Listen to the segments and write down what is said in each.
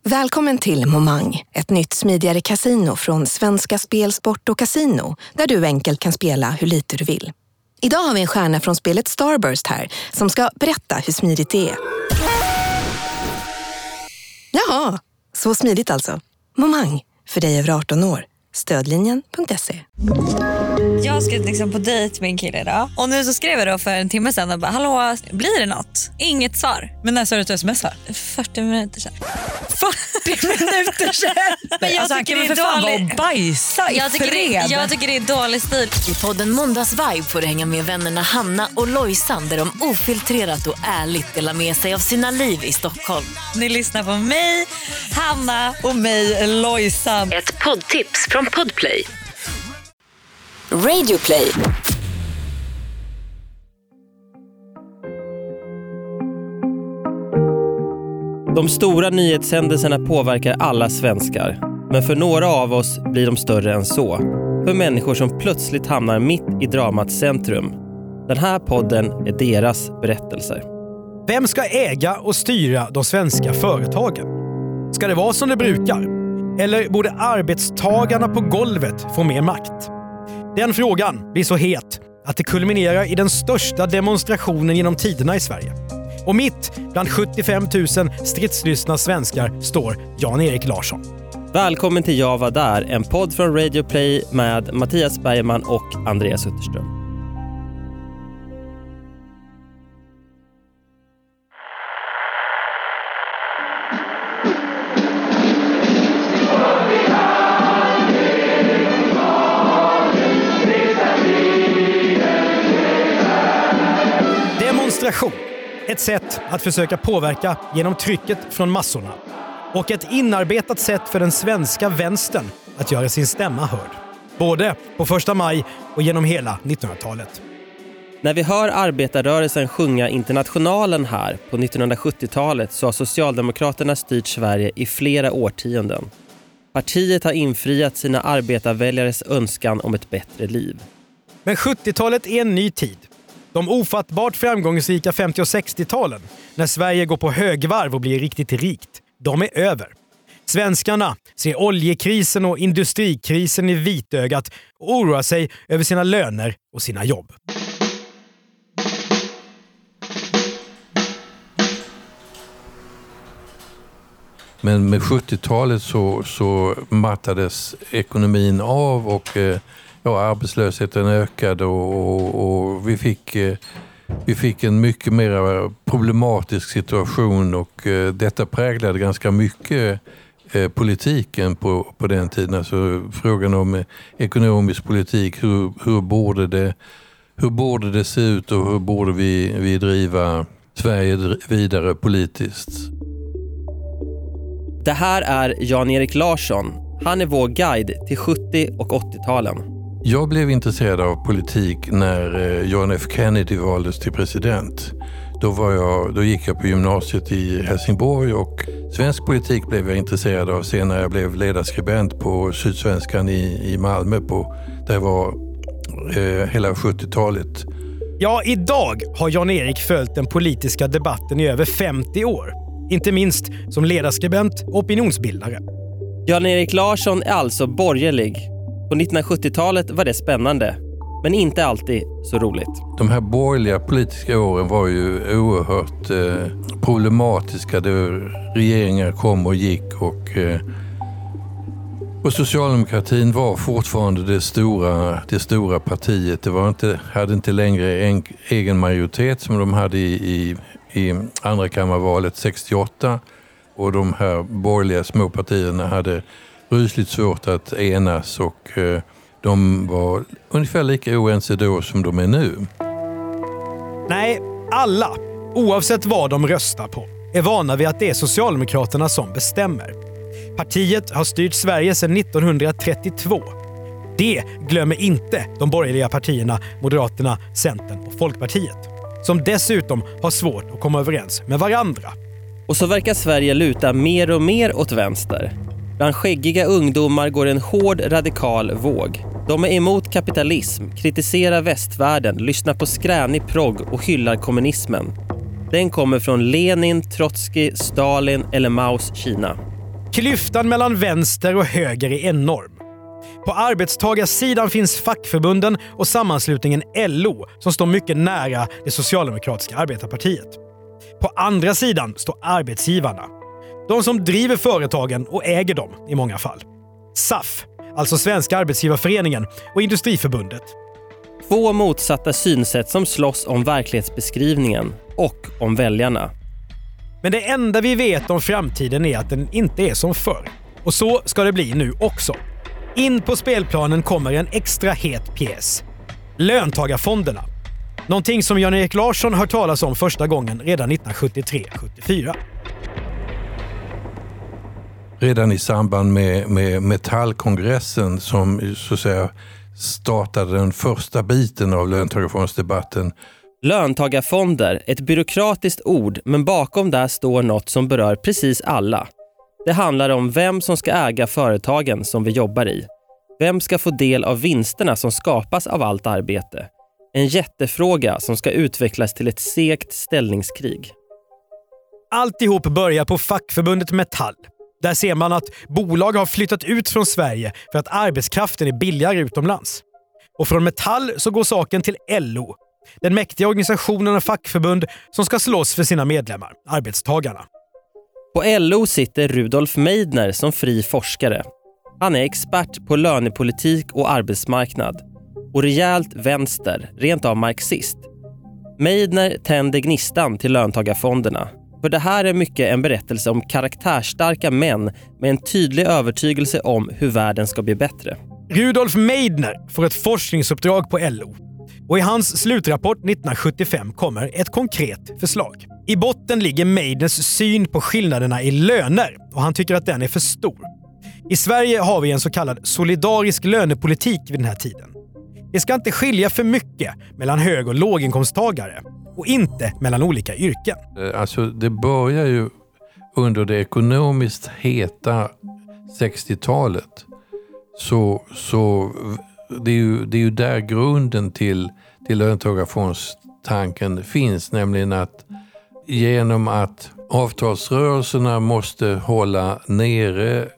Välkommen till Momang, ett nytt smidigare casino från Svenska Spel, Sport och Casino, där du enkelt kan spela hur lite du vill. Idag har vi en stjärna från spelet Starburst här som ska berätta hur smidigt det är. Jaha, så smidigt alltså. Momang, för dig över 18 år. Stödlinjen.se. Jag ska liksom på dejt med en kille idag. Och nu så skrev jag då för en timme sedan och bara, hallå, blir det något? Inget svar. Men när sa du att du smsar? 40 minuter sedan. 40 minuter sedan? Men jag alltså, tycker det är dåligt. Bajsa jag tycker det är dålig stil. I podden Måndagsvibe får du hänga med vännerna Hanna och Lojsan, där de ofiltrerat och ärligt delar med sig av sina liv i Stockholm. Ni lyssnar på mig, Hanna och mig, Lojsan. Ett poddtips från Podplay. Radioplay. De stora nyhetshändelserna påverkar alla svenskar. Men för några av oss blir de större än så. För människor som plötsligt hamnar mitt i dramats centrum. Den här podden är deras berättelser. Vem ska äga och styra de svenska företagen? Ska det vara som det brukar? Eller borde arbetstagarna på golvet få mer makt? Den frågan blir så het att det kulminerar i den största demonstrationen genom tiderna i Sverige. Och mitt bland 75 000 stridslystna svenskar står Jan-Erik Larsson. Välkommen till Jag var där, en podd från Radio Play med Mattias Bergman och Andreas Utterström. Demonstration. Ett sätt att försöka påverka genom trycket från massorna. Och ett inarbetat sätt för den svenska vänstern att göra sin stämma hörd. Både på 1 maj och genom hela 1900-talet. När vi hör arbetarrörelsen sjunga Internationalen här på 1970-talet så har Socialdemokraterna styrt Sverige i flera årtionden. Partiet har infriat sina arbetarväljares önskan om ett bättre liv. Men 70-talet är en ny tid. De ofattbart framgångsrika 50- och 60-talen, när Sverige går på högvarv och blir riktigt rikt, de är över. Svenskarna ser oljekrisen och industrikrisen i vitögat och oroar sig över sina löner och sina jobb. Men med 70-talet så mattades ekonomin av och arbetslösheten ökade och vi fick en mycket mer problematisk situation och detta präglade ganska mycket politiken på den tiden. Alltså frågan om ekonomisk politik, hur borde det se ut och hur borde vi driva Sverige vidare politiskt. Det här är Jan-Erik Larsson. Han är vår guide till 70- och 80-talen. Jag blev intresserad av politik när John F. Kennedy valdes till president. Då gick jag på gymnasiet i Helsingborg och svensk politik blev jag intresserad av sen när jag blev ledarskribent på Sydsvenskan i Malmö. Det var hela 70-talet. Ja, idag har Jan-Erik följt den politiska debatten i över 50 år. Inte minst som ledarskribent och opinionsbildare. Jan-Erik Larsson är alltså borgerlig. På 1970-talet var det spännande, men inte alltid så roligt. De här borgerliga politiska åren var ju oerhört problematiska. Regeringar kom och gick och socialdemokratin var fortfarande det stora partiet. Det hade inte längre en egen majoritet som de hade i andra kammarvalet 68. Och de här borgerliga småpartierna hade rysligt svårt att enas och de var ungefär lika oense då som de är nu. Nej, alla, oavsett vad de röstar på, är vana vid att det är Socialdemokraterna som bestämmer. Partiet har styrt Sverige sedan 1932. Det glömmer inte de borgerliga partierna Moderaterna, Centern och Folkpartiet, som dessutom har svårt att komma överens med varandra. Och så verkar Sverige luta mer och mer åt vänster. Bland skäggiga ungdomar går en hård radikal våg. De är emot kapitalism, kritiserar västvärlden, lyssnar på skränig progg och hyllar kommunismen. Den kommer från Lenin, Trotsky, Stalin eller Maos Kina. Klyftan mellan vänster och höger är enorm. På arbetstagarsidan finns fackförbunden och sammanslutningen LO som står mycket nära det socialdemokratiska arbetarpartiet. På andra sidan står arbetsgivarna. De som driver företagen och äger dem i många fall. SAF, alltså Svenska arbetsgivarföreningen, och Industriförbundet. Två motsatta synsätt som slåss om verklighetsbeskrivningen och om väljarna. Men det enda vi vet om framtiden är att den inte är som förr. Och så ska det bli nu också. In på spelplanen kommer en extra het pjäs. Löntagarfonderna. Någonting som Jan-Erik Larsson hört talas om första gången redan 1973-74. Redan i samband med Metallkongressen som så att säga startade den första biten av löntagarfondsdebatten. Löntagarfonder, ett byråkratiskt ord, men bakom där står något som berör precis alla. Det handlar om vem som ska äga företagen som vi jobbar i. Vem ska få del av vinsterna som skapas av allt arbete? En jättefråga som ska utvecklas till ett segt ställningskrig. Alltihop börjar på fackförbundet Metall. Där ser man att bolag har flyttat ut från Sverige för att arbetskraften är billigare utomlands. Och från Metall så går saken till LO. Den mäktiga organisationen av fackförbund som ska slåss för sina medlemmar, arbetstagarna. På LO sitter Rudolf Meidner som fri forskare. Han är expert på lönepolitik och arbetsmarknad. Och rejält vänster, rent av marxist. Meidner tänder gnistan till löntagarfonderna. För det här är mycket en berättelse om karaktärsstarka män med en tydlig övertygelse om hur världen ska bli bättre. Rudolf Meidner får ett forskningsuppdrag på LO. Och i hans slutrapport 1975 kommer ett konkret förslag. I botten ligger Meidners syn på skillnaderna i löner och han tycker att den är för stor. I Sverige har vi en så kallad solidarisk lönepolitik vid den här tiden. Det ska inte skilja för mycket mellan hög- och låginkomsttagare och inte mellan olika yrken. Alltså det börjar ju under det ekonomiskt heta 60-talet. Så det är ju där grunden till löntagarfondstanken finns, nämligen att genom att avtalsrörelserna måste hålla nere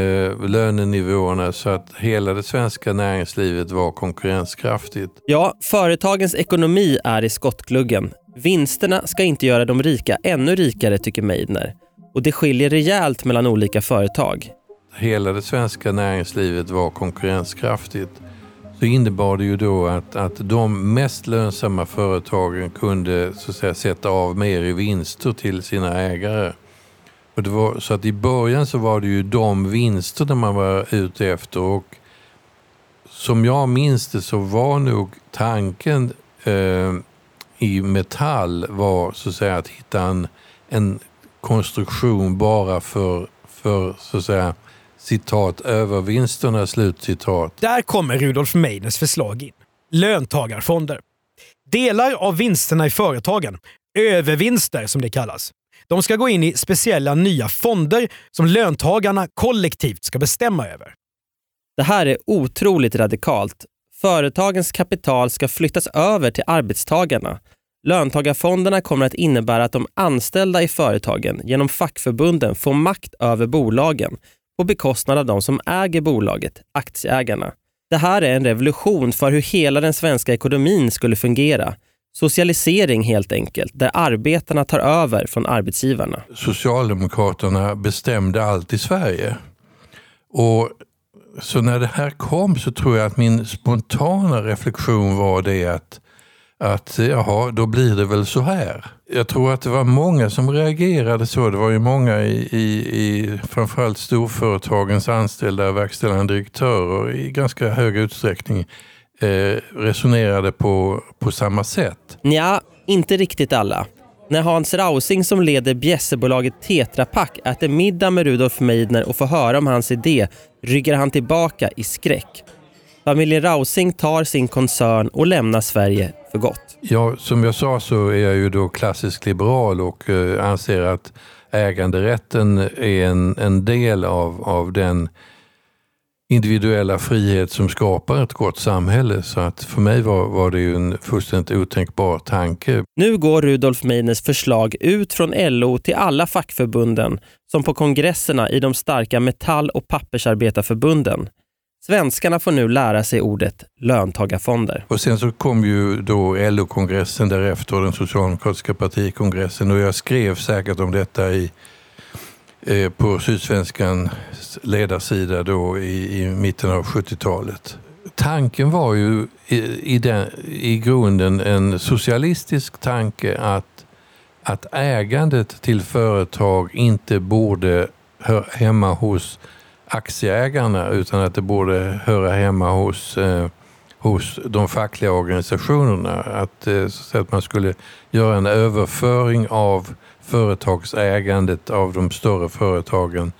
lönenivåerna så att hela det svenska näringslivet var konkurrenskraftigt. Ja, företagens ekonomi är i skottgluggen. Vinsterna ska inte göra de rika ännu rikare, tycker Meidner. Och det skiljer rejält mellan olika företag. Hela det svenska näringslivet var konkurrenskraftigt. Så innebar det ju då att de mest lönsamma företagen kunde så att säga sätta av mer i vinster till sina ägare. Och det var, så att i början så var det ju de vinsterna man var ute efter, och som jag minns det så var nog tanken i Metall var så att säga att hitta en konstruktion bara för så att säga citat övervinsterna, slutcitat. Där kommer Rudolf Meidners förslag in. Löntagarfonder. Delar av vinsterna i företagen, övervinster som det kallas, de ska gå in i speciella nya fonder som löntagarna kollektivt ska bestämma över. Det här är otroligt radikalt. Företagens kapital ska flyttas över till arbetstagarna. Löntagarfonderna kommer att innebära att de anställda i företagen genom fackförbunden får makt över bolagen på bekostnad av de som äger bolaget, aktieägarna. Det här är en revolution för hur hela den svenska ekonomin skulle fungera. Socialisering helt enkelt, där arbetarna tar över från arbetsgivarna. Socialdemokraterna bestämde allt i Sverige. Och så när det här kom så tror jag att min spontana reflektion var det att jaha, då blir det väl så här. Jag tror att det var många som reagerade så. Det var ju många i framförallt storföretagens anställda verkställande direktörer i ganska hög utsträckning resonerade på samma sätt. Ja, inte riktigt alla. När Hans Rausing som leder bjässebolaget Tetra Pak äter middag med Rudolf Meidner och får höra om hans idé ryggar han tillbaka i skräck. Familjen Rausing tar sin koncern och lämnar Sverige för gott. Ja, som jag sa så är jag ju då klassisk liberal och anser att äganderätten är en del av den individuella frihet som skapar ett gott samhälle. Så att för mig var det ju en fullständigt otänkbar tanke. Nu går Rudolf Meidners förslag ut från LO till alla fackförbunden som på kongresserna i de starka metall- och pappersarbetarförbunden. Svenskarna får nu lära sig ordet löntagarfonder. Och sen så kom ju då LO-kongressen därefter och den socialdemokratiska partikongressen. Och jag skrev säkert om detta på Sydsvenskans ledarsida då i mitten av 70-talet. Tanken var ju i grunden en socialistisk tanke att ägandet till företag inte borde höra hemma hos aktieägarna utan att det borde höra hemma hos de fackliga organisationerna. Så att man skulle göra en överföring av företagsägandet av de större företagen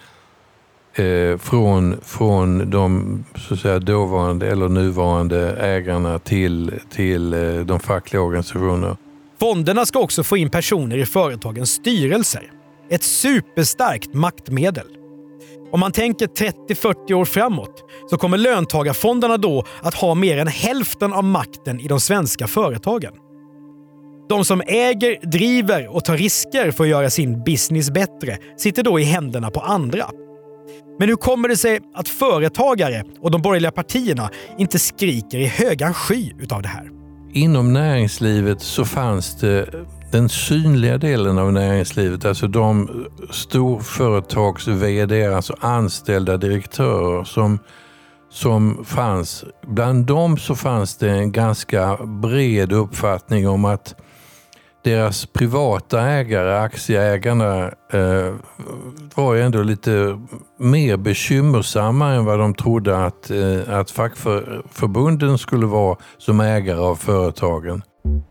från de så att säga, dåvarande eller nuvarande ägarna till de fackliga organisationerna. Fonderna ska också få in personer i företagens styrelser. Ett superstarkt maktmedel. Om man tänker 30-40 år framåt så kommer löntagarfonderna då att ha mer än hälften av makten i de svenska företagen. De som äger, driver och tar risker för att göra sin business bättre sitter då i händerna på andra. Men hur kommer det sig att företagare och de borgerliga partierna inte skriker i högan sky utav det här? Inom näringslivet så fanns det den synliga delen av näringslivet, alltså de storföretags vd, alltså anställda direktörer som fanns. Bland dem så fanns det en ganska bred uppfattning om att deras privata ägare, aktieägarna, var ju ändå lite mer bekymmersamma än vad de trodde att fackförbunden skulle vara som ägare av företagen.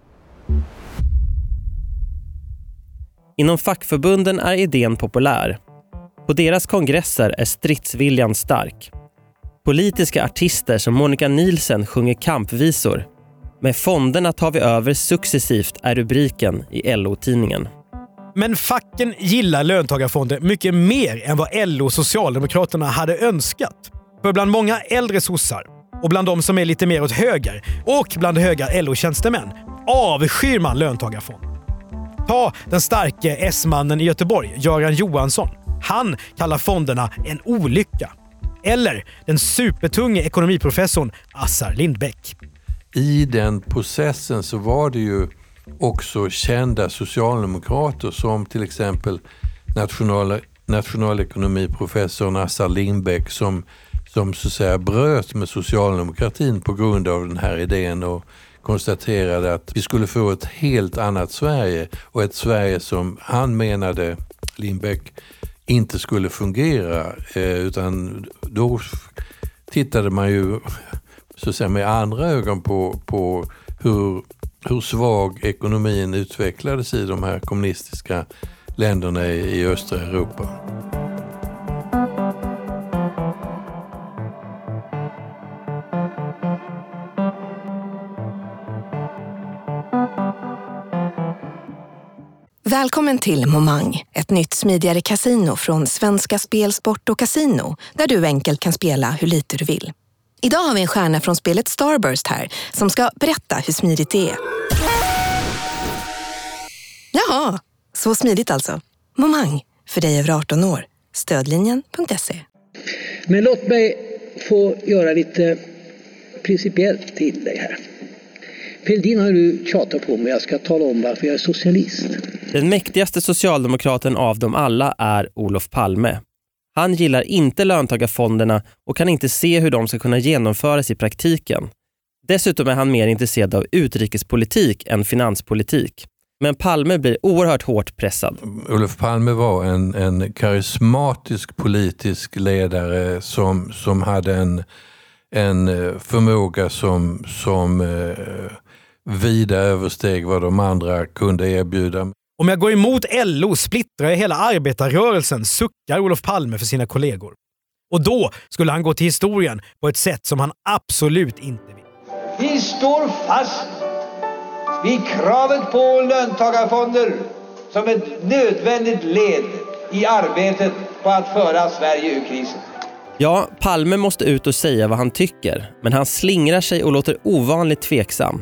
Inom fackförbunden är idén populär. På deras kongresser är stridsviljan stark. Politiska artister som Monica Nielsen sjunger kampvisor. Med fonderna tar vi över successivt är rubriken i LO-tidningen. Men facken gillar löntagarfonder mycket mer än vad LO och Socialdemokraterna hade önskat. För bland många äldre sossar och bland de som är lite mer åt höger och bland höga LO-tjänstemän avskyr man löntagarfond. Ta den starke S-mannen i Göteborg, Göran Johansson. Han kallar fonderna en olycka. Eller den supertunge ekonomiprofessorn Assar Lindbeck. I den processen så var det ju också kända socialdemokrater som till exempel nationalekonomiprofessorn Assar Lindbeck som så att säga bröt med socialdemokratin på grund av den här idén och konstaterade att vi skulle få ett helt annat Sverige och ett Sverige som han menade, Lindbeck, inte skulle fungera, utan då tittade man ju så att säga med andra ögon på hur svag ekonomin utvecklades i de här kommunistiska länderna i östra Europa. Välkommen till Momang, ett nytt smidigare kasino från Svenska Spel, Sport och Casino, där du enkelt kan spela hur lite du vill. Idag har vi en stjärna från spelet Starburst här som ska berätta hur smidigt det är. Jaha, så smidigt alltså. Momang, för dig över 18 år. Stödlinjen.se. Men låt mig få göra lite principiellt tillägg här. Fälldin har nu tjatat på mig, jag ska tala om varför jag är socialist. Den mäktigaste socialdemokraten av dem alla är Olof Palme. Han gillar inte löntagarfonderna och kan inte se hur de ska kunna genomföras i praktiken. Dessutom är han mer intresserad av utrikespolitik än finanspolitik. Men Palme blir oerhört hårt pressad. Olof Palme var en karismatisk politisk ledare som hade en förmåga som vida översteg vad de andra kunde erbjuda. Om jag går emot LO splittrar jag hela arbetarrörelsen, suckar Olof Palme för sina kollegor. Och då skulle han gå till historien på ett sätt som han absolut inte vill. Vi står fast vid kravet på löntagarfonder som ett nödvändigt led i arbetet på att föra Sverige ur krisen. Ja, Palme måste ut och säga vad han tycker, men han slingrar sig och låter ovanligt tveksam.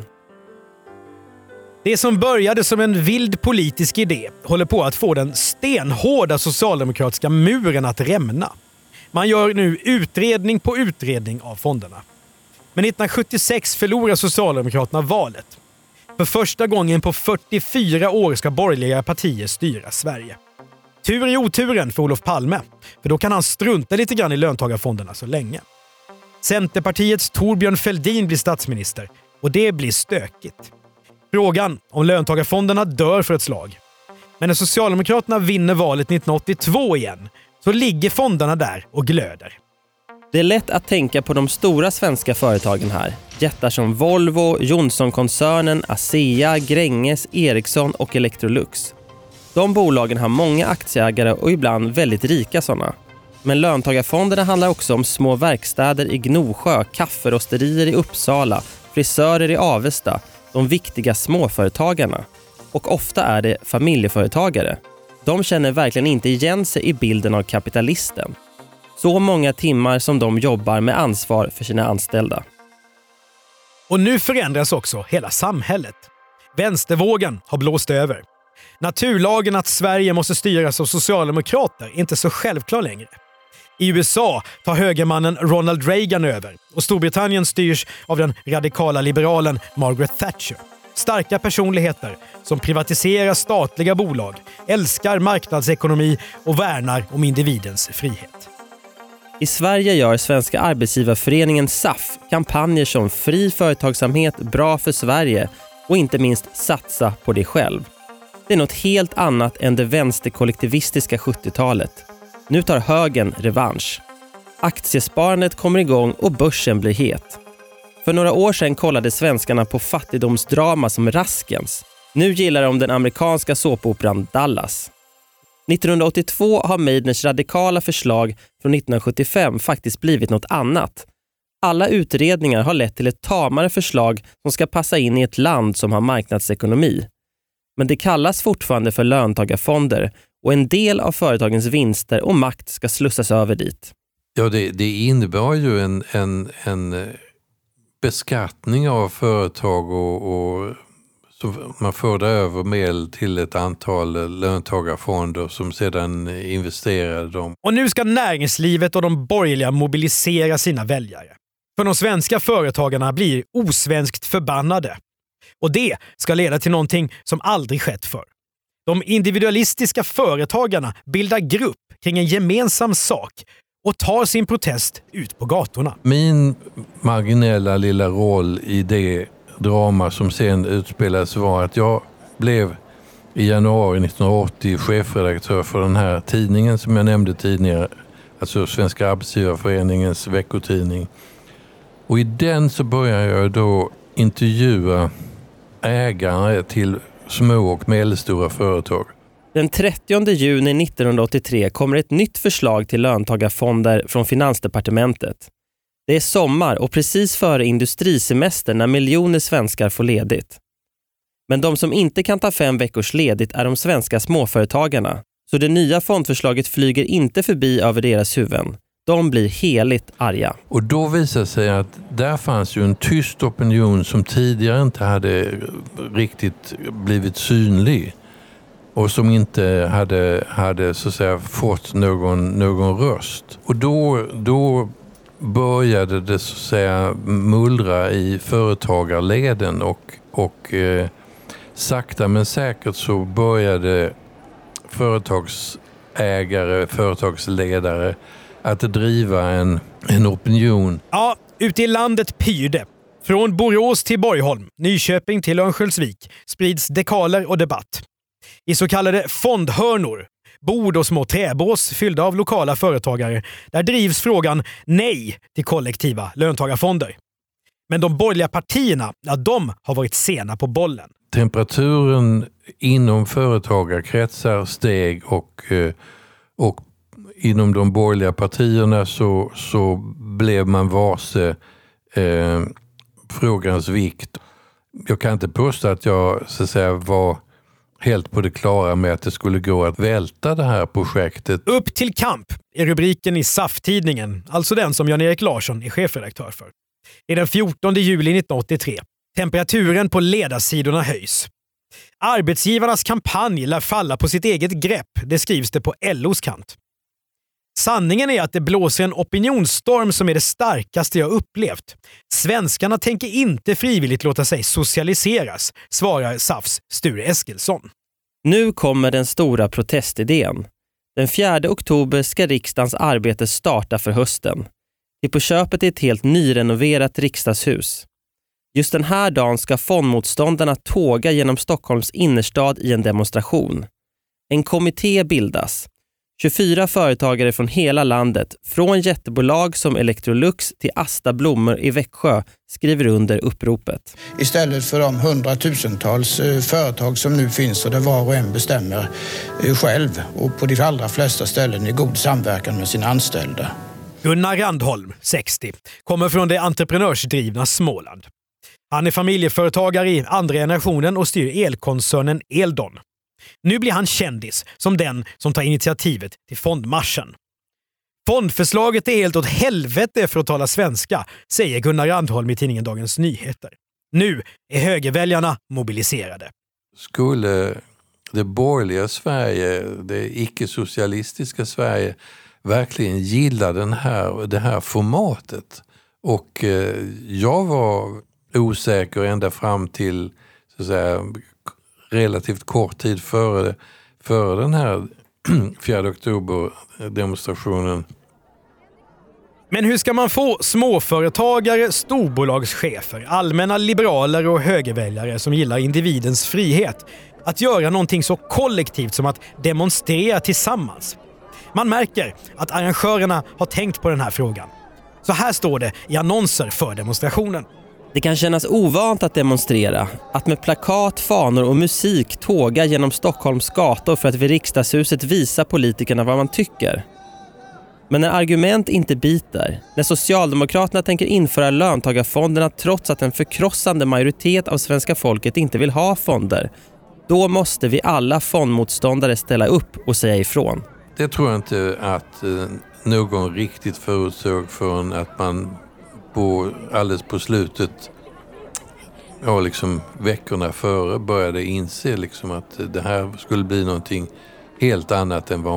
Det som började som en vild politisk idé håller på att få den stenhårda socialdemokratiska muren att rämna. Man gör nu utredning på utredning av fonderna. Men 1976 förlorar Socialdemokraterna valet. För första gången på 44 år ska borgerliga partier styra Sverige. Tur i oturen för Olof Palme, för då kan han strunta lite grann i löntagarfonderna så länge. Centerpartiets Torbjörn Fälldin blir statsminister och det blir stökigt. Frågan om löntagarfonderna dör för ett slag. Men när Socialdemokraterna vinner valet 1982 igen så ligger fonderna där och glöder. Det är lätt att tänka på de stora svenska företagen här. Jättar som Volvo, Johnson-koncernen, ASEA, Gränges, Ericsson och Electrolux. De bolagen har många aktieägare och ibland väldigt rika sådana. Men löntagarfonderna handlar också om små verkstäder i Gnosjö, kafferosterier i Uppsala, frisörer i Avesta, de viktiga småföretagarna. Och ofta är det familjeföretagare. De känner verkligen inte igen sig i bilden av kapitalisten. Så många timmar som de jobbar med ansvar för sina anställda. Och nu förändras också hela samhället. Vänstervågen har blåst över. Naturlagen att Sverige måste styras av socialdemokrater är inte så självklar längre. I USA tar högermannen Ronald Reagan över och Storbritannien styrs av den radikala liberalen Margaret Thatcher. Starka personligheter som privatiserar statliga bolag, älskar marknadsekonomi och värnar om individens frihet. I Sverige gör Svenska arbetsgivarföreningen SAF kampanjer som fri företagsamhet, bra för Sverige och inte minst satsa på dig själv. Det är något helt annat än det vänsterkollektivistiska 70-talet. Nu tar högern revansch. Aktiesparandet kommer igång och börsen blir het. För några år sedan kollade svenskarna på fattigdomsdrama som Raskens. Nu gillar de den amerikanska såpoperan Dallas. 1982 har Meidners radikala förslag från 1975 faktiskt blivit något annat. Alla utredningar har lett till ett tamare förslag som ska passa in i ett land som har marknadsekonomi. Men det kallas fortfarande för löntagarfonder och en del av företagens vinster och makt ska slussas över dit. Ja, det innebär ju en beskattning av företag och så man förde över medel till ett antal löntagarfonder som sedan investerade dem. Och nu ska näringslivet och de borgerliga mobilisera sina väljare. För de svenska företagarna blir osvenskt förbannade. Och det ska leda till någonting som aldrig skett förr. De individualistiska företagarna bildar grupp kring en gemensam sak och tar sin protest ut på gatorna. Min marginella lilla roll i det drama som sen utspelades var att jag blev i januari 1980 chefredaktör för den här tidningen som jag nämnde tidigare, alltså Svenska arbetsgivarföreningens veckotidning. Och i den så började jag då intervjua ägare till små och medelstora företag. Den 30 juni 1983 kommer ett nytt förslag till löntagarfonder från Finansdepartementet. Det är sommar och precis före industrisemester när miljoner svenskar får ledigt. Men de som inte kan ta 5 veckors ledigt är de svenska småföretagarna. Så det nya fondförslaget flyger inte förbi över deras huvuden. De blir heligt arga. Och då visar sig att där fanns ju en tyst opinion som tidigare inte hade riktigt blivit synlig. Och som inte hade så att säga fått någon röst. Och då började det så att säga mullra i företagarleden och sakta men säkert så började företagsägare, företagsledare att driva en opinion. Ja, ute i landet pyr det. Från Borås till Borgholm, Nyköping till Örnsköldsvik sprids dekaler och debatt. I så kallade fondhörnor, bord och små träbås fyllda av lokala företagare, där drivs frågan nej till kollektiva löntagarfonder. Men de borgerliga partierna, ja, de har varit sena på bollen. Temperaturen inom företagarkretsar steg och inom de borgerliga partierna så blev man varse frågans vikt. Jag kan inte påstå att jag så att säga var helt på det klara med att det skulle gå att välta det här projektet. Upp till kamp är rubriken i SAF-tidningen, alltså den som Jan-Erik Larsson är chefredaktör för. Det är den 14 juli 1983. Temperaturen på ledarsidorna höjs. Arbetsgivarnas kampanj lär falla på sitt eget grepp, det skrivs det på LOs kant. Sanningen är att det blåser en opinionsstorm som är det starkaste jag upplevt. Svenskarna tänker inte frivilligt låta sig socialiseras, svarar SAFs Sture Eskilsson. Nu kommer den stora protestidén. Den 4 oktober ska riksdagens arbete starta för hösten. Det på köpet är ett helt nyrenoverat riksdagshus. Just den här dagen ska fondmotståndarna tåga genom Stockholms innerstad i en demonstration. En kommitté bildas. 24 företagare från hela landet, från jättebolag som Electrolux till Asta Blommor i Växjö, skriver under uppropet. Istället för de hundratusentals företag som nu finns och där var och en bestämmer själv och på de allra flesta ställen i god samverkan med sina anställda. Gunnar Randholm, 60, kommer från det entreprenörsdrivna Småland. Han är familjeföretagare i andra generationen och styr elkoncernen Eldon. Nu blir han kändis som den som tar initiativet till fondmarschen. Fondförslaget är helt åt helvete för att tala svenska, säger Gunnar Randholm i tidningen Dagens Nyheter. Nu är högerväljarna mobiliserade. Skulle det borgerliga Sverige, det icke-socialistiska Sverige, verkligen gilla det här formatet? Och jag var osäker ända fram till så att säga, relativt kort tid före den här 4 oktober-demonstrationen. Men hur ska man få småföretagare, storbolagschefer, allmänna liberaler och högerväljare som gillar individens frihet att göra någonting så kollektivt som att demonstrera tillsammans? Man märker att arrangörerna har tänkt på den här frågan. Så här står det i annonser för demonstrationen. Det kan kännas ovant att demonstrera, att med plakat, fanor och musik tåga genom Stockholms gator för att vid riksdagshuset visa politikerna vad man tycker. Men när argument inte biter, när Socialdemokraterna tänker införa löntagarfonderna trots att en förkrossande majoritet av svenska folket inte vill ha fonder, då måste vi alla fondmotståndare ställa upp och säga ifrån. Det tror jag inte att någon riktigt förutsåg förrän att man alldeles på slutet, liksom veckorna före, började inse liksom att det här skulle bli någonting helt annat än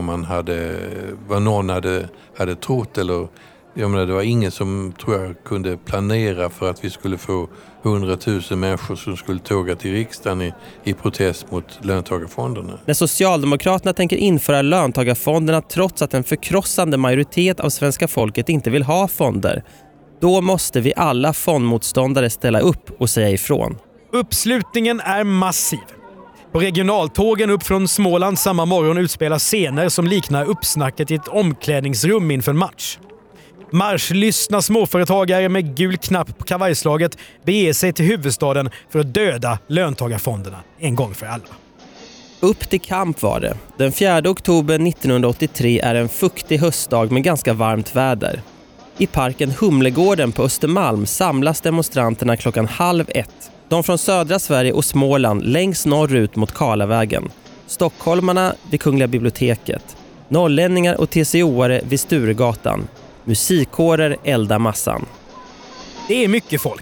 vad någon hade trott. Eller, jag menar, det var ingen som tror jag kunde planera för att vi skulle få 100 000 människor som skulle tåga till riksdagen i protest mot löntagarfonderna. När Socialdemokraterna tänker införa löntagarfonderna trots att en förkrossande majoritet av svenska folket inte vill ha fonder, då måste vi alla fondmotståndare ställa upp och säga ifrån. Uppslutningen är massiv. På regionaltågen upp från Småland samma morgon utspelas scener som liknar uppsnacket i ett omklädningsrum inför en match. Marschlystna småföretagare med gul knapp på kavajslaget beger sig till huvudstaden för att döda löntagarfonderna en gång för alla. Upp till kamp var det. Den 4 oktober 1983 är en fuktig höstdag med ganska varmt väder. I parken Humlegården på Östermalm samlas demonstranterna 12:30. De från södra Sverige och Småland längst norrut mot Karlavägen. Stockholmarna vid Kungliga biblioteket. Norrlänningar och TCO:are vid Sturegatan. Musikkårer eldar massan. Det är mycket folk.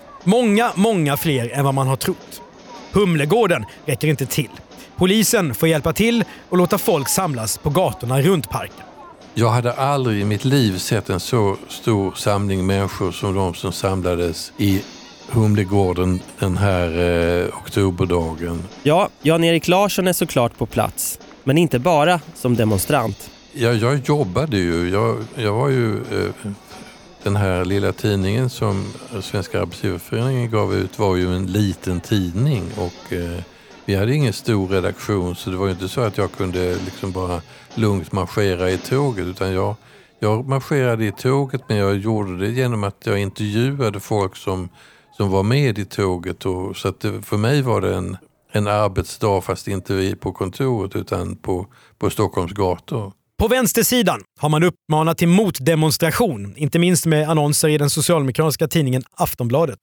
Många fler än vad man har trott. Humlegården räcker inte till. Polisen får hjälpa till och låta folk samlas på gatorna runt parken. Jag hade aldrig i mitt liv sett en så stor samling människor som de som samlades i Humlegården den här oktoberdagen. Ja, Jan-Erik Larsson är såklart på plats, men inte bara som demonstrant. Jag jobbade ju. Jag var ju den här lilla tidningen som Svenska Arbetsgivarföreningen gav ut var ju en liten tidning och vi hade ingen stor redaktion, så det var ju inte så att jag kunde liksom bara lugnt marschera i tåget, utan jag marscherade i tåget, men jag gjorde det genom att jag intervjuade folk som var med i tåget, och så att för mig var det en arbetsdag, fast inte på kontoret utan på Stockholms gator. På vänstersidan har man uppmanat till motdemonstration, inte minst med annonser i den socialdemokratiska tidningen Aftonbladet.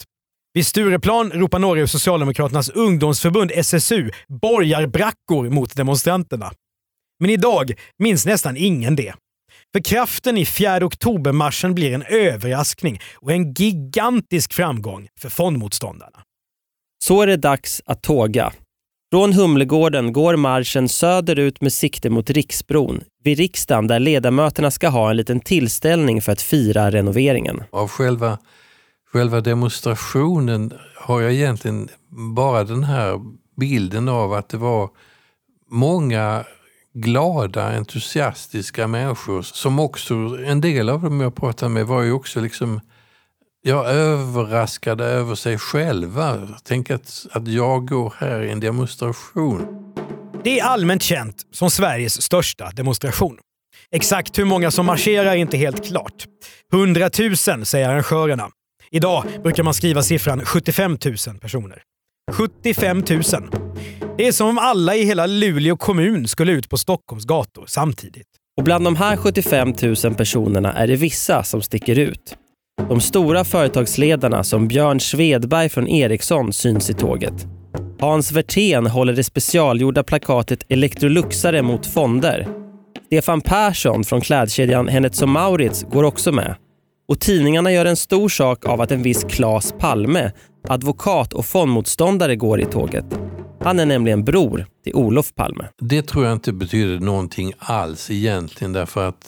Vid Stureplan ropar några ur Socialdemokraternas ungdomsförbund SSU borgarbrackor mot demonstranterna. Men idag minns nästan ingen det. För kraften i 4 oktobermarschen blir en överraskning och en gigantisk framgång för fondmotståndarna. Så är det dags att tåga. Från Humlegården går marschen söderut med sikte mot Riksbron, vid riksdagen där ledamöterna ska ha en liten tillställning för att fira renoveringen. Av själva demonstrationen har jag egentligen bara den här bilden av att det var många glada, entusiastiska människor som också, en del av dem jag pratade med var ju också liksom överraskade över sig själva. Tänk att jag går här i en demonstration. Det är allmänt känt som Sveriges största demonstration. Exakt hur många som marscherar är inte helt klart. 100 000 säger arrangörerna. Idag brukar man skriva siffran 75 000 personer. 75 000. Det är som om alla i hela Luleå kommun skulle ut på Stockholms gator samtidigt. Och bland de här 75 000 personerna är det vissa som sticker ut. De stora företagsledarna som Björn Svedberg från Ericsson syns i tåget. Hans Werthén håller det specialgjorda plakatet Electroluxare mot fonder. Stefan Persson från klädkedjan Hennes & Mauritz går också med. Och tidningarna gör en stor sak av att en viss Claes Palme, advokat och fondmotståndare, går i tåget. Han är nämligen bror till Olof Palme. Det tror jag inte betyder någonting alls egentligen, därför att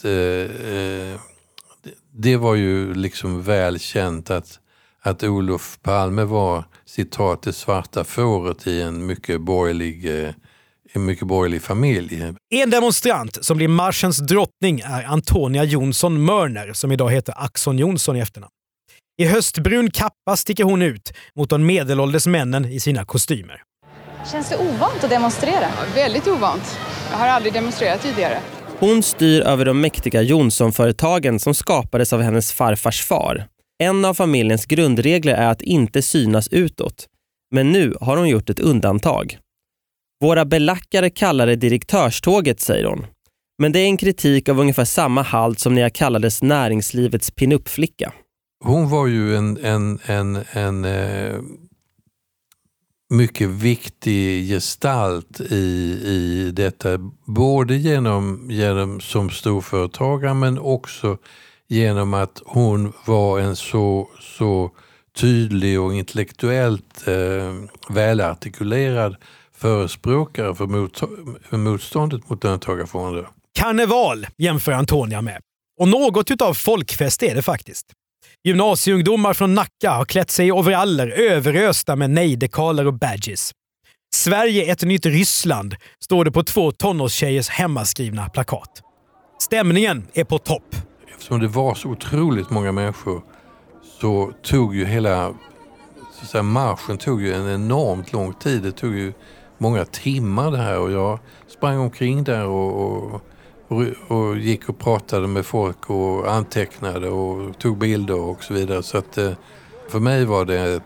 det var ju liksom väl känt att Olof Palme var, citat, det svarta fåret i en mycket borgerlig familj. En demonstrant som blir marschens drottning är Antonia Jonsson Mörner, som idag heter Axon Jonsson i efternamn. I höstbrun kappa sticker hon ut mot de medelålders männen i sina kostymer. Känns det ovant att demonstrera? Ja, väldigt ovant. Jag har aldrig demonstrerat tidigare. Hon styr över de mäktiga Jonsson-företagen som skapades av hennes farfars far. En av familjens grundregler är att inte synas utåt. Men nu har hon gjort ett undantag. Våra belackare kallar det direktörståget, säger hon. Men det är en kritik av ungefär samma halt som när jag kallades näringslivets pinup-flicka. Hon var ju en mycket viktig gestalt i detta, både genom som storföretagare, men också genom att hon var en så tydlig och intellektuellt välartikulerad förespråkare för motståndet mot löntagarfonder. Karneval jämför Antonia med. Och något utav folkfest är det faktiskt. Gymnasieungdomar från Nacka har klätt sig i overaller överösta med nejdekaler och badges. Sverige ett nytt Ryssland, står det på 2 tonårstjejers hemmaskrivna plakat. Stämningen är på topp. Eftersom det var så otroligt många människor så tog ju hela marschen tog ju en enormt lång tid. Det tog ju många timmar det här, och jag sprang omkring där och gick och pratade med folk och antecknade och tog bilder och så vidare. Så att för mig var det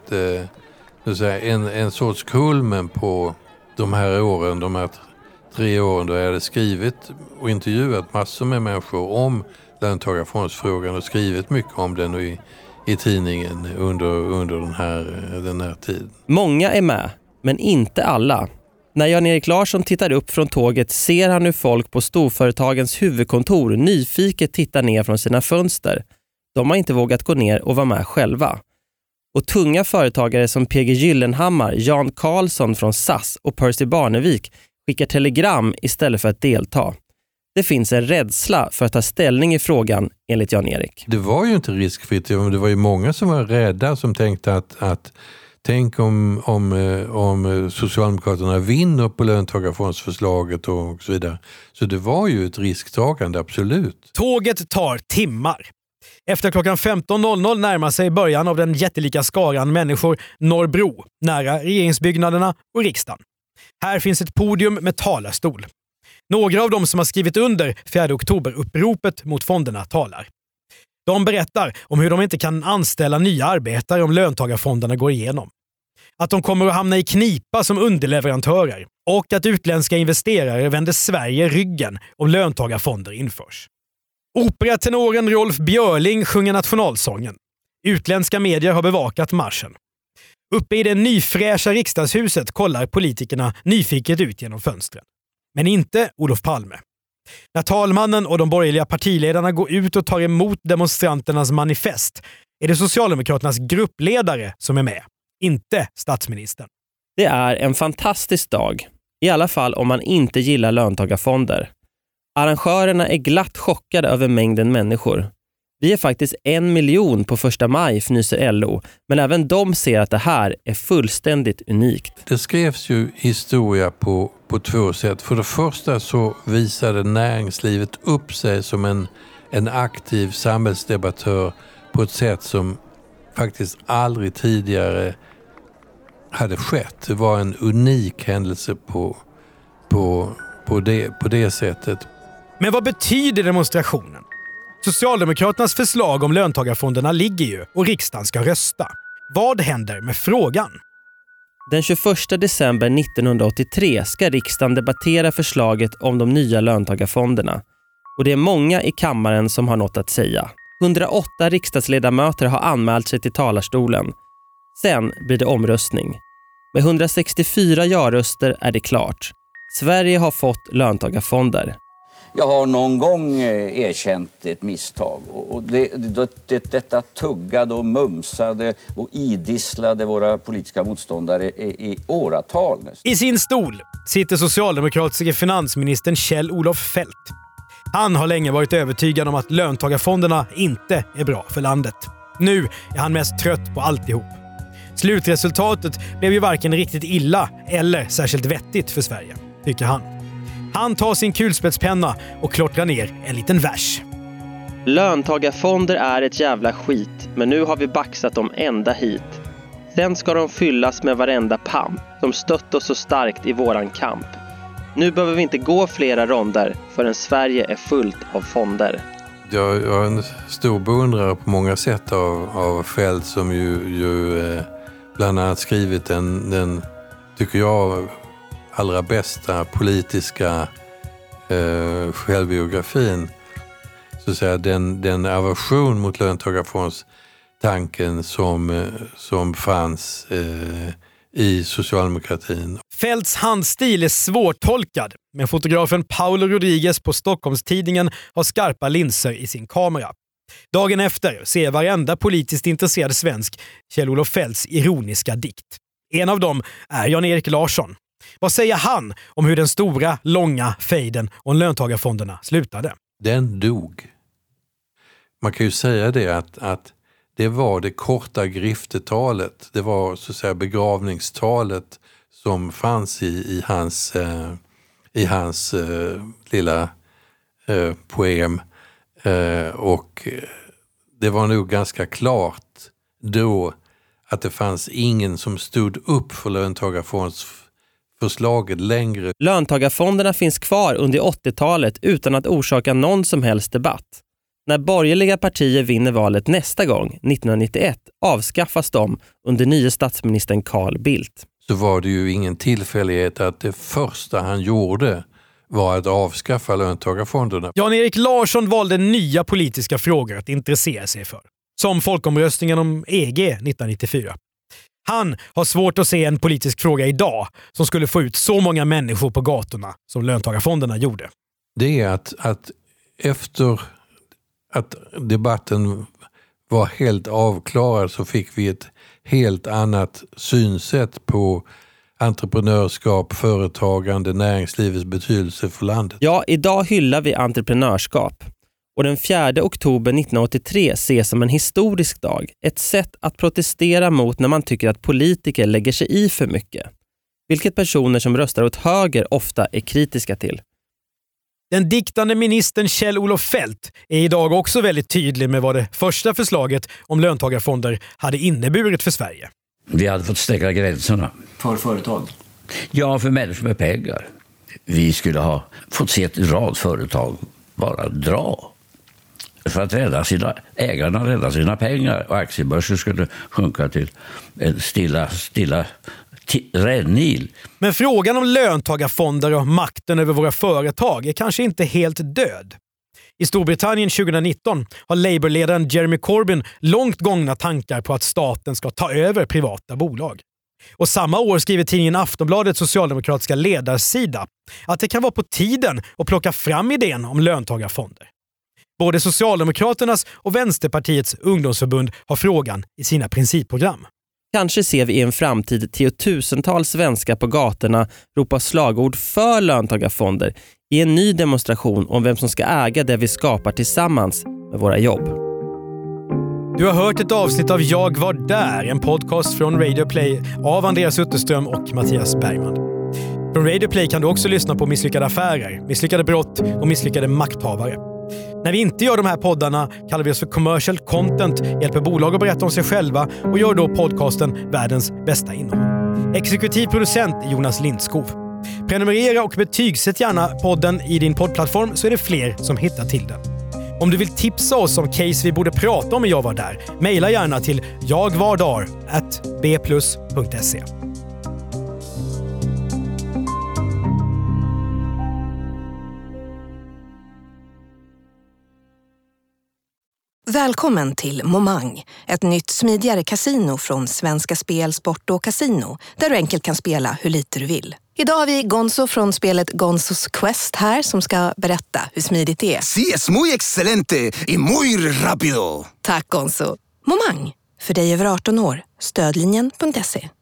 en sorts kulmen på de här åren, de här 3 åren då jag hade skrivit och intervjuat massor med människor om löntagarfondsfrågan och skrivit mycket om den i tidningen under den här tiden. Många är med, men inte alla. När Jan-Erik Larsson tittar upp från tåget ser han hur folk på storföretagens huvudkontor nyfiket tittar ner från sina fönster. De har inte vågat gå ner och vara med själva. Och tunga företagare som PG Gyllenhammar, Jan Karlsson från SAS och Percy Barnevik skickar telegram istället för att delta. Det finns en rädsla för att ta ställning i frågan, enligt Jan-Erik. Det var ju inte riskfritt. Det var ju många som var rädda, som tänkte att tänk om Socialdemokraterna vinner på löntagarfondsförslaget och så vidare. Så det var ju ett risktagande, absolut. Tåget tar timmar. Efter klockan 15.00 närmar sig början av den jättelika skaran människor Norrbro, nära regeringsbyggnaderna och riksdagen. Här finns ett podium med talarstol. Några av dem som har skrivit under 4 oktober-uppropet mot fonderna talar. De berättar om hur de inte kan anställa nya arbetare om löntagarfonderna går igenom. Att de kommer att hamna i knipa som underleverantörer och att utländska investerare vänder Sverige ryggen om löntagarfonder införs. Operatenoren Rolf Björling sjunger nationalsången. Utländska medier har bevakat marschen. Uppe i det nyfräscha riksdagshuset kollar politikerna nyfiket ut genom fönstren. Men inte Olof Palme. När talmannen och de borgerliga partiledarna går ut och tar emot demonstranternas manifest är det Socialdemokraternas gruppledare som är med, inte statsministern. Det är en fantastisk dag, i alla fall om man inte gillar löntagarfonder. Arrangörerna är glatt chockade över mängden människor. Vi är faktiskt 1 miljon på 1 maj, fnyser LO, men även de ser att det här är fullständigt unikt. Det skrevs ju historia på 2 sätt. För det första så visade näringslivet upp sig som en aktiv samhällsdebattör på ett sätt som faktiskt aldrig tidigare hade skett. Det var en unik händelse på det sättet. Men vad betyder demonstrationen? Socialdemokraternas förslag om löntagarfonderna ligger ju och riksdagen ska rösta. Vad händer med frågan? Den 21 december 1983 ska riksdagen debattera förslaget om de nya löntagarfonderna. Och det är många i kammaren som har något att säga. 108 riksdagsledamöter har anmält sig till talarstolen. Sen blir det omröstning. Med 164 ja-röster är det klart. Sverige har fått löntagarfonder. Jag har någon gång erkänt ett misstag och detta tuggade och mumsade och idisslade våra politiska motståndare i åratal. I sin stol sitter socialdemokratiska finansministern Kjell-Olof Feldt. Han har länge varit övertygad om att löntagarfonderna inte är bra för landet. Nu är han mest trött på alltihop. Slutresultatet blev ju varken riktigt illa eller särskilt vettigt för Sverige, tycker han. Han tar sin kulspetspenna och klottrar ner en liten vers. Löntagarfonder är ett jävla skit, men nu har vi baxat dem ända hit. Sen ska de fyllas med varenda pamp som stött oss så starkt i våran kamp. Nu behöver vi inte gå flera ronder förrän Sverige är fullt av fonder. Jag är en stor beundrare på många sätt av Feldt som ju bland annat skrivit den tycker jag, allra bästa politiska självbiografin. Så att säga, den aversion mot löntagarfondstanken som fanns i socialdemokratin. Feldts handstil är svårtolkad, men fotografen Paolo Rodriguez på Stockholmstidningen har skarpa linser i sin kamera. Dagen efter ser varenda politiskt intresserad svensk Kjell-Olof Feldts ironiska dikt. En av dem är Jan-Erik Larsson. Vad säger han om hur den stora, långa fejden om löntagarfonderna slutade? Den dog. Man kan ju säga det att det var det korta griftetalet. Det var så att säga begravningstalet som fanns i hans lilla poem. Och det var nog ganska klart då att det fanns ingen som stod upp för löntagarfondsförslaget längre. Löntagarfonderna finns kvar under 80-talet utan att orsaka någon som helst debatt. När borgerliga partier vinner valet nästa gång, 1991, avskaffas de under nye statsministern Carl Bildt. Så var det ju ingen tillfällighet att det första han gjorde var att avskaffa löntagarfonderna. Jan-Erik Larsson valde nya politiska frågor att intressera sig för. Som folkomröstningen om EG 1994. Han har svårt att se en politisk fråga idag som skulle få ut så många människor på gatorna som löntagarfonderna gjorde. Det är att efter att debatten var helt avklarad så fick vi ett helt annat synsätt på entreprenörskap, företagande, näringslivets betydelse för landet. Ja, idag hyllar vi entreprenörskap. Och den 4 oktober 1983 ses som en historisk dag. Ett sätt att protestera mot när man tycker att politiker lägger sig i för mycket. Vilket personer som röstar åt höger ofta är kritiska till. Den diktande ministern Kjell-Olof Feldt är idag också väldigt tydlig med vad det första förslaget om löntagarfonder hade inneburit för Sverige. Vi hade fått stänga gränserna. För företag? Ja, för människor med pengar. Vi skulle ha fått se ett rad företag bara dra. För att ägarna rädda sina pengar. Och aktiebörser skulle sjunka till en stilla rännil. Men frågan om löntagarfonder och makten över våra företag är kanske inte helt död. I Storbritannien 2019 har Labour-ledaren Jeremy Corbyn långt gångna tankar på att staten ska ta över privata bolag. Och samma år skriver tidningen Aftonbladets socialdemokratiska ledarsida att det kan vara på tiden att plocka fram idén om löntagarfonder. Både Socialdemokraternas och Vänsterpartiets ungdomsförbund har frågan i sina principprogram. Kanske ser vi i en framtid tiotusentals svenskar på gatorna ropa slagord för löntagarfonder i en ny demonstration om vem som ska äga det vi skapar tillsammans med våra jobb. Du har hört ett avsnitt av Jag var där, en podcast från Radio Play av Andreas Utterström och Mattias Bergman. Från Radio Play kan du också lyssna på misslyckade affärer, misslyckade brott och misslyckade makthavare. När vi inte gör de här poddarna kallar vi oss för commercial content, hjälper bolag att berätta om sig själva och gör då podcasten världens bästa innehåll. Exekutiv producent är Jonas Lindskov. Prenumerera och betygsätt gärna podden i din poddplattform så är det fler som hittar till den. Om du vill tipsa oss om case vi borde prata om i Jag var där, mejla gärna till jagvardar@bplus.se. Välkommen till Momang, ett nytt smidigare kasino från Svenska Spel, Sport och Casino, där du enkelt kan spela hur lite du vill. Idag har vi Gonzo från spelet Gonzos Quest här som ska berätta hur smidigt det är. Sí, es muy excelente y muy rápido. Tack Gonzo. Momang, för dig över 18 år. Stödlinjen.se.